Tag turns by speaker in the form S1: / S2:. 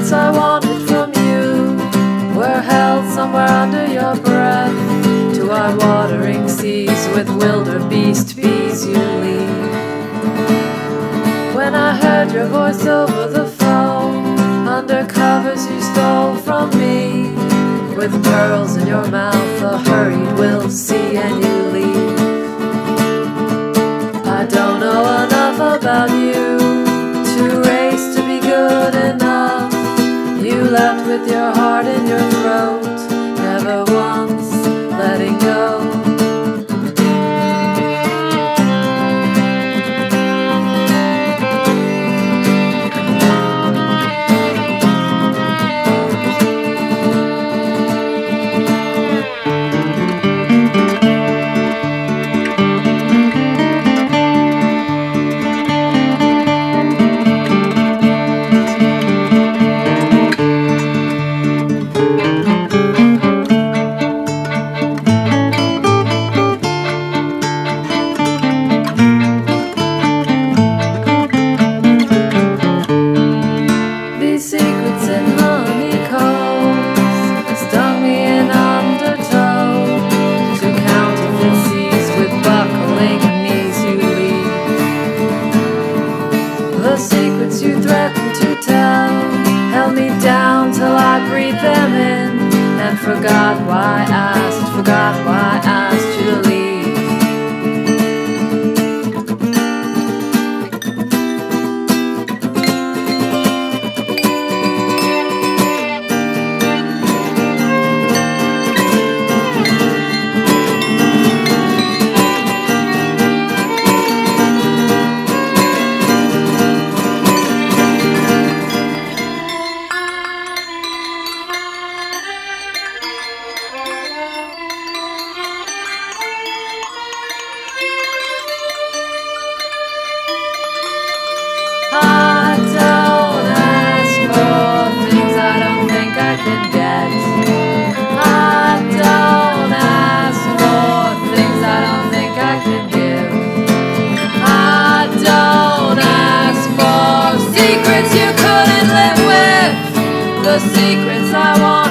S1: secrets I wanted from you were held somewhere under your breath. To our watering seas with wildebeest bees you lead. When I heard your voice over the phone, under covers you stole from me. With pearls in your mouth, a hurried we'll see, and you leave. I don't know enough about you to race to be good enough. You left with your heart in your throat, never once letting go. Secrets in honeycombs stung me in undertow. To counterfeit seas with buckling knees you lead. The secrets you threatened to tell held me down till I breathed them in, and forgot why I asked you to leave. I don't ask for things I don't think I can get. I don't ask for things I don't think I can give. I don't ask for secrets you couldn't live with. The secrets I want